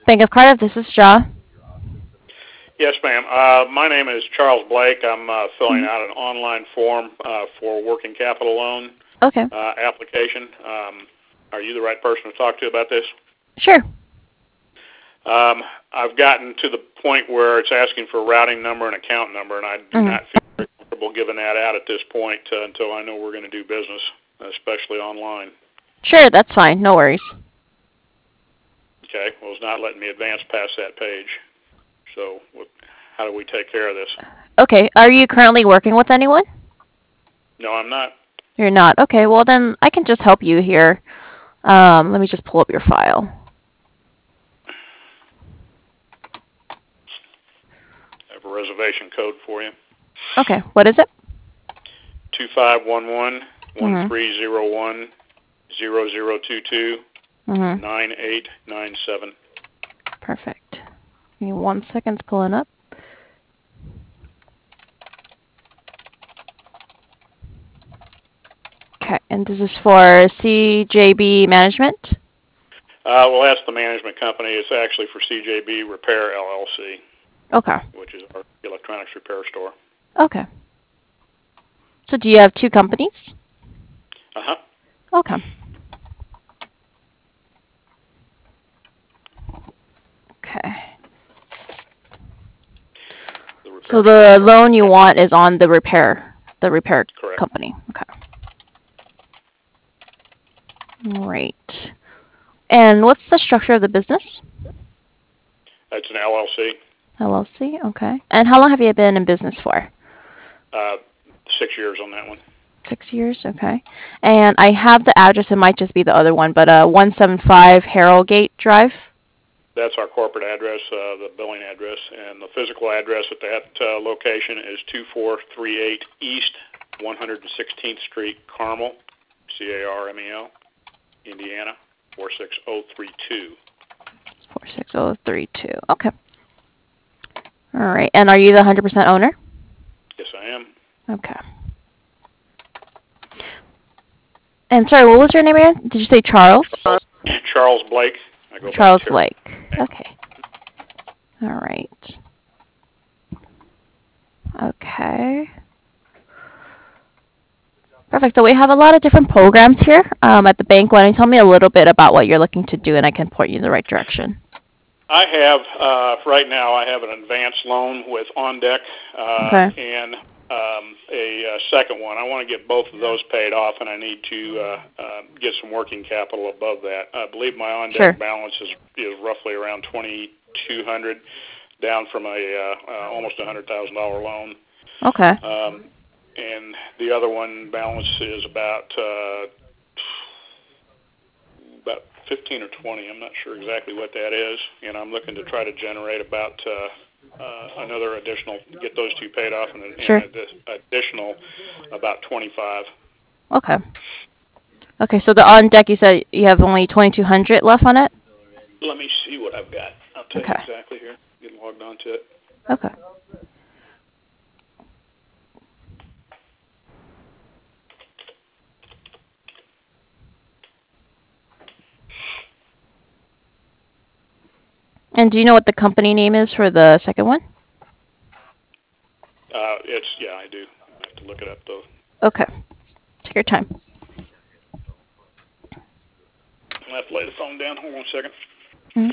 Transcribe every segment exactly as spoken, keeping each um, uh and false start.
Bank of Cardiff, this is Shaw. Yes, ma'am. Uh, my name is Charles Blake. I'm uh, filling Mhm. out an online form uh, for working capital loan Okay, uh, application. Um, are you the right person to talk to about this? sure. Um, I've gotten to the point where it's asking for a routing number and account number, and I do hmm not feel very comfortable giving that out at this point uh, until I know we're going to do business, especially online. Sure, that's fine. No worries. Okay. Well, it's not letting me advance past that page. So what, how do we take care of this? Okay, are you currently working with anyone? No, I'm not. You're not. Okay, well then I can just help you here. Um, let me just pull up your file. I have a reservation code for you. Okay, what is it? two five one one, one Mhm. three zero one, zero zero two two, Mhm. nine eight nine seven. Perfect. Give me one second. It's pulling up. Okay, and this is for C J B Management. Uh, well, that's the management company. It's actually for C J B Repair L L C, Okay. which is our electronics repair store. Okay. So do you have two companies? Uh-huh. Okay. Okay. The So repair store the is loan you our want is on the repair, the repair correct. company. Okay. Great. And what's the structure of the business? That's an L L C. L L C. Okay. And how long have you been in business for? Uh, six years on that one. Six years. Okay. And I have the address. It might just be the other one, but uh, one seven five Harrogate Drive. That's our corporate address, uh, the billing address, and the physical address at that uh, location is two four three eight East one hundred sixteenth Street, Carmel, C A R M E L, Indiana, four six zero three two. four six zero three two. Okay. All right. And are you the one hundred percent owner? Yes, I am. Okay. And sorry, what was your name again? Did you say Charles? Charles, Charles Blake. I go by Charles Terry. Blake. Okay. All right. Okay. Perfect. So we have a lot of different programs here um, at the bank. Why don't you tell me a little bit about what you're looking to do, and I can point you in the right direction. I have, uh, right now, I have an advanced loan with OnDeck uh, Okay. and um, a uh, second one. I want to get both of those paid off, and I need to uh, uh, get some working capital above that. I believe my Sure. OnDeck balance is, is roughly around twenty-two hundred dollars, down from a uh, uh, almost a one hundred thousand dollars loan. Okay. Um, and the other one balance is about uh, about fifteen or twenty. I'm not sure exactly what that is, and I'm looking to try to generate about uh, uh, another additional, get those two paid off, and, and Sure. an additional about twenty-five. Okay. Okay. So the on deck, you said you have only twenty-two hundred left on it. Let me see what I've got. I'll tell you Okay. exactly here. Get logged onto it. Okay. And do you know what the company name is for the second one? Uh, it's yeah, I do. I have to look it up though. Okay. Take your time. I have to lay the phone down. Hold on a second. Mhm.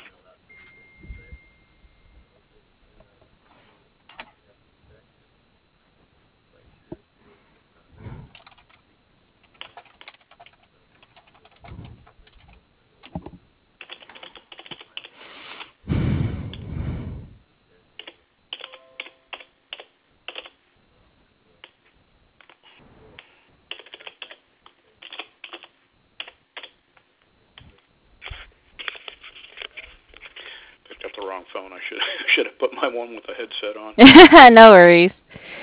Picked up the wrong phone. I should should have put my one with the headset on. No worries.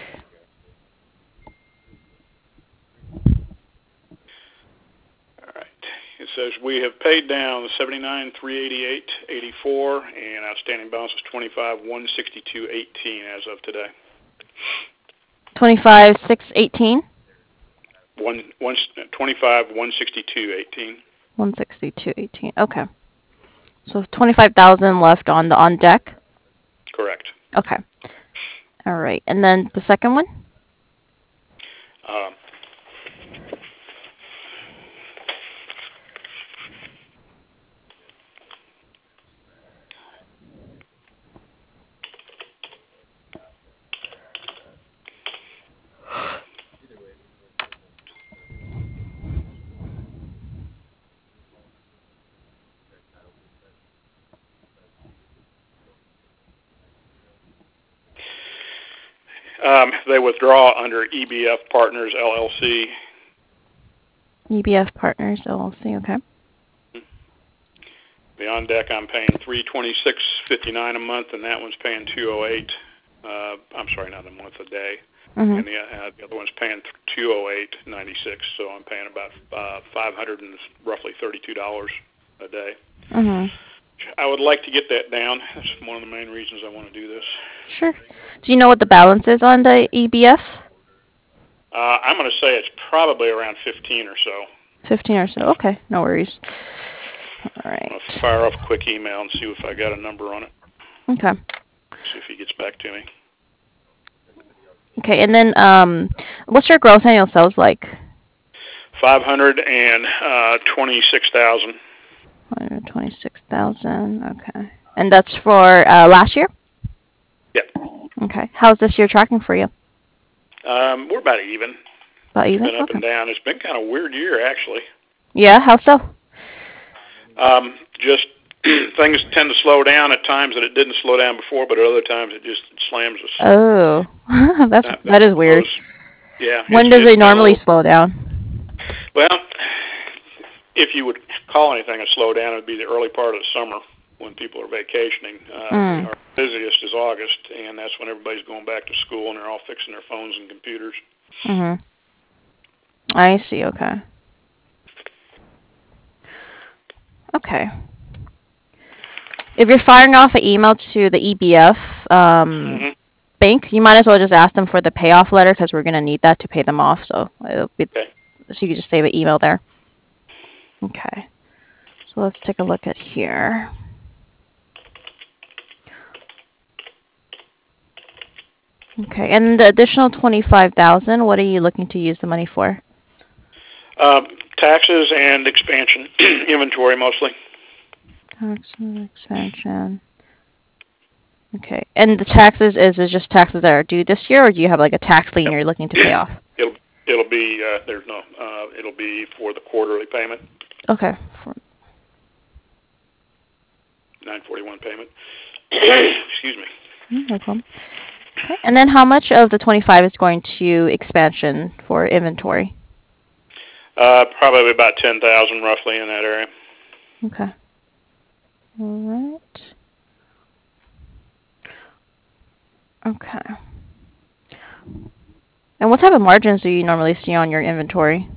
All right. It says we have paid down seventy-nine three eighty-eight eighty-four, and outstanding balance is twenty-five one sixty-two eighteen as of today. Twenty-five six eighteen. One one twenty-five one sixty-two eighteen. One sixty-two eighteen. Okay. So twenty-five thousand left on the on deck. Correct. Okay. All right. And then the second one? Um, um, they withdraw under E B F Partners L L C. E B F Partners L L C. Okay. The on deck, I'm paying three twenty six fifty nine a month, and that one's paying two oh eight. Uh, I'm sorry, not a month, a day. Mm-hmm. And the, uh, the other one's paying two oh eight ninety six. So I'm paying about uh, five hundred and roughly thirty two dollars a day. Mm-hmm. I would like to get that down. That's one of the main reasons I want to do this. Sure. Do you know what the balance is on the E B F? Uh, I'm going to say it's probably around fifteen or so. Fifteen or so. Okay. No worries. All I'm going right. to fire off a quick email and see if I got a number on it. Okay. See if he gets back to me. Okay. And then, um, what's your gross annual sales like? Five hundred and twenty-six thousand. One hundred twenty-six thousand. Okay. And that's for uh, last year? Yep. Okay. How's this year tracking for you? Um, we're about even. About even? It's been up Okay. and down. It's been kind of a weird year, actually. Yeah. How so? Um, just things tend to slow down at times that it didn't slow down before, but at other times it just slams us. Oh, that's That- that is weird. those- Yeah. When it's- does it's it been a normally little- slow down? Well, if you would call anything a slowdown, it would be the early part of the summer when people are vacationing. Uh, Mm. Our busiest is August, and that's when everybody's going back to school and they're all fixing their phones and computers. Mhm. I see. Okay. Okay. If you're firing off an email to the E B F um, hmm bank, you might as well just ask them for the payoff letter because we're gonna need that to pay them off. So it'll be, Okay. so you can just save an email there. Okay. So let's take a look at here. Okay, and the additional twenty-five thousand, what are you looking to use the money for? Um, taxes and expansion, inventory mostly. Taxes, expansion. Okay, and the taxes is is just taxes that are due this year, or do you have like a tax lien Yep. you're looking to pay off? It'll it'll be uh, there's no uh, it'll be for the quarterly payment, Okay. For, nine forty-one payment. Excuse me. mm, no problem. Okay, and then how much of the twenty-five is going to expansion for inventory? Uh, probably about ten thousand roughly in that area. Okay. All right. Okay. And what type of margins do you normally see on your inventory?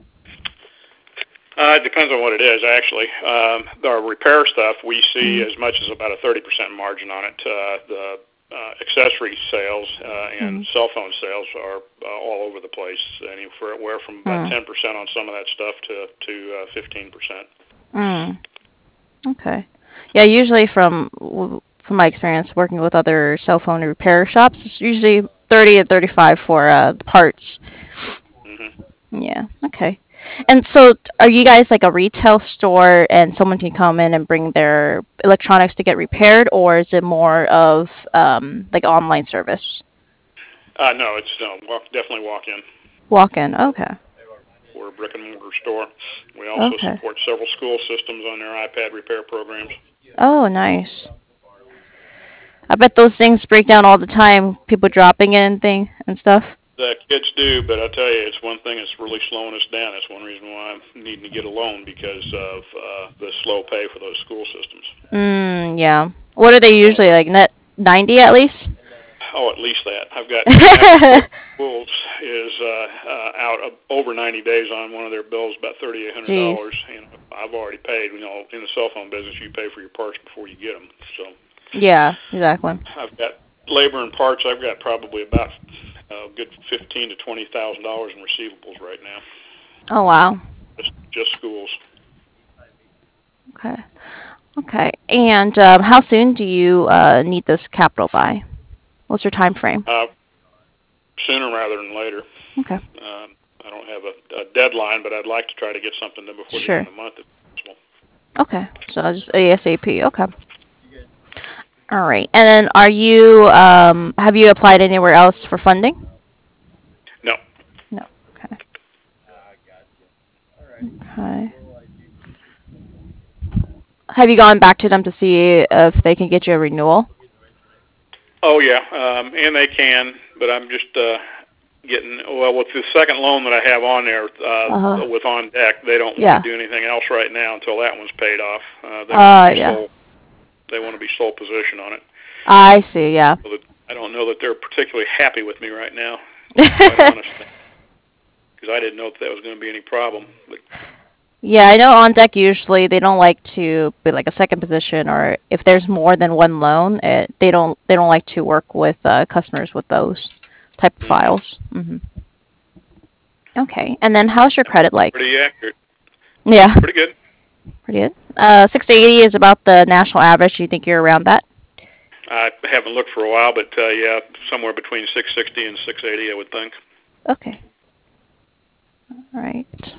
Uh, it depends on what it is, actually. Um, our repair stuff, we see Mm. as much as about a thirty percent margin on it. Uh, the uh, accessory sales uh, and Mm. cell phone sales are uh, all over the place, anywhere from about Mm. ten percent on some of that stuff to, to uh, fifteen percent. Mm. Okay. Yeah, usually from w- from my experience working with other cell phone repair shops, it's usually thirty and thirty-five for uh, the parts. Mm-hmm. Yeah. Okay. And so, t- are you guys like a retail store, and someone can come in and bring their electronics to get repaired, or is it more of um, like online service? Uh, no, it's no, walk, definitely walk in. Walk in. Okay. We're a brick and mortar store. We also Okay. support several school systems on their iPad repair programs. Oh, nice. I bet those things break down all the time. People dropping it and thing and stuff. The kids do, but I tell you, it's one thing that's really slowing us down. That's one reason why I'm needing to get a loan because of uh, the slow pay for those school systems. Mm, yeah. What are they usually like? Net ninety at least. Oh, at least that. I've got National Schools is uh, uh, out of over ninety days on one of their bills, about thirty-eight hundred dollars. Jeez. And I've already paid. You know, in the cell phone business, you pay for your parts before you get them. So Yeah, exactly. I've got labor and parts. I've got probably about a good fifteen to twenty thousand dollars in receivables right now. Oh wow. Just just schools. Okay. Okay. And um, how soon do you uh, need this capital by? What's your time frame? Uh, sooner rather than later. Okay. Um, I don't have a, a deadline, but I'd like to try to get something done before Sure. the end of the month if possible. Okay. So just ASAP. Okay. All right. And then are you, um, have you applied anywhere else for funding? No. No. Okay. Okay. Have you gone back to them to see if they can get you a renewal? Oh yeah, um, and they can, but I'm just uh, getting well with the second loan that I have on there Uh-huh. uh, with On Deck. They don't want Yeah. to do anything else right now until that one's paid off. Uh, they want Uh, to be yeah. sole. They want to be sole position on it. I see, yeah. So that I don't know that they're particularly happy with me right now, quite honestly, because I didn't know that that was going to be any problem. But Yeah, I know on deck usually they don't like to be like a second position, or if there's more than one loan, it, they don't they don't like to work with uh, customers with those type of mm-hmm. files. Hmm. Okay, and then how's your credit like? Pretty accurate. Yeah, Pretty good. pretty good. Uh, six eighty is about the national average. Do you think you're around that? I haven't looked for a while, but uh, yeah, somewhere between six sixty and six eighty, I would think. Okay. All right.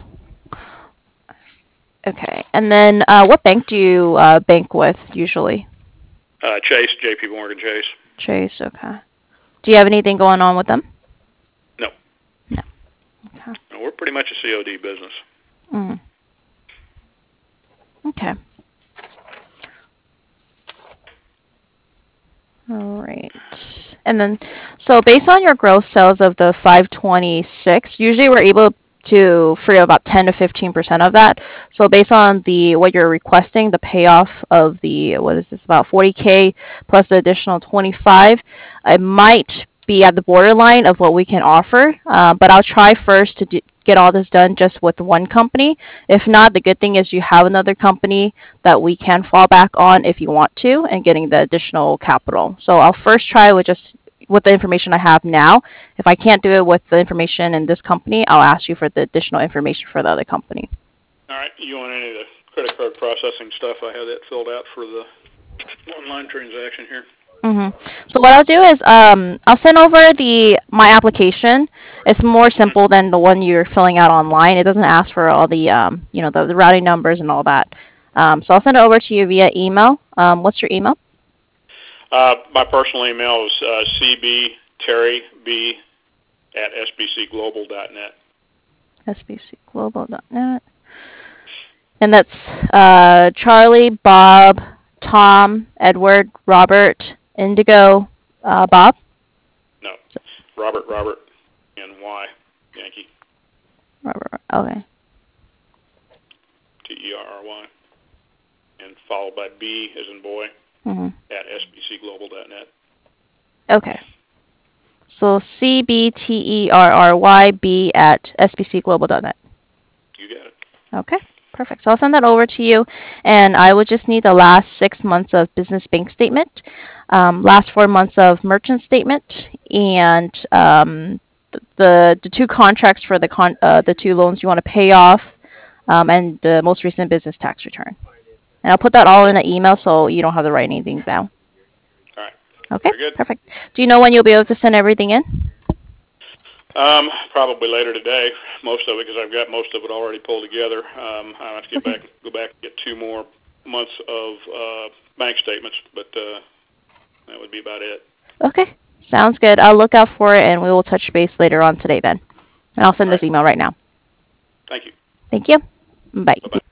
Okay, and then uh, what bank do you uh, bank with usually? Uh, Chase, J P Morgan Chase. Chase. Okay. Do you have anything going on with them? No. No. Okay. No, we're pretty much a C O D business. Mm. Okay. All right. And then, so based on your gross sales of the five twenty-six, usually we're able to free up about ten to fifteen percent of that. So based on the what you're requesting, the payoff of the, what is this, about forty K plus the additional twenty-five, it might be at the borderline of what we can offer. Uh, but I'll try first to do, get all this done just with one company. If not, the good thing is you have another company that we can fall back on if you want to, and getting the additional capital. So I'll first try with just with the information I have now. If I can't do it with the information in this company, I'll ask you for the additional information for the other company. All right. You want any of the credit card processing stuff? I have that filled out for the online transaction here. Mm-hmm. So what I'll do is um, I'll send over the my application. It's more simple than the one you're filling out online. It doesn't ask for all the um, you know the, the routing numbers and all that. Um, so I'll send it over to you via email. Um, what's your email? Uh, my personal email is uh, cbterryb at sbcglobal dot net. S B C global dot net. And that's uh, Charlie, Bob, Tom, Edward, Robert, Indigo, uh, Bob. No, Robert, Robert, and Y, Yankee, Robert. Okay. T E R R Y, and followed by B as in boy Mm-hmm. at sbcglobal dot net. Okay. So C B T E R R Y B at S B C global dot net. You got it. Okay. Perfect. So I'll send that over to you, and I would just need the last six months of business bank statement, um, last four months of merchant statement, and um, the the two contracts for the con uh, the two loans you want to pay off, um, and the most recent business tax return. And I'll put that all in an email so you don't have to write anything down. All right. Okay. Very good. Perfect. Do you know when you'll be able to send everything in? Um, probably later today, most of it, because I've got most of it already pulled together. Um, I have to get Okay. back, go back and get two more months of uh, bank statements, but uh, that would be about it. Okay. Sounds good. I'll look out for it, and we will touch base later on today then. And I'll send All this right. email right now. Thank you. Thank you. Bye. Bye-bye.